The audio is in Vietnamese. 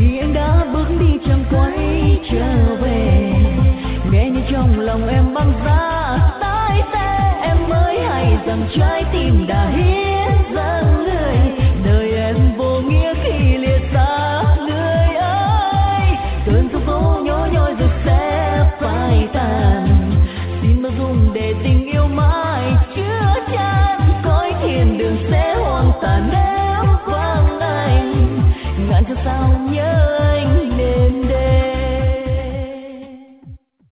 thì anh đã bước đi chẳng quay trở về. Nghe như trong lòng em băng giá tái tê, em mới hay rằng trái tim đã hiến dâng người. Đời em vô nghĩa khi lìa xa người ơi. Cơn giông tố nhói nhói rồi sẽ phai tàn. Xin bao dung để tình yêu mãi chứa chan. Cõi thiên đường sẽ hoang tàn nếu vắng anh. Ngàn cho sao nhớ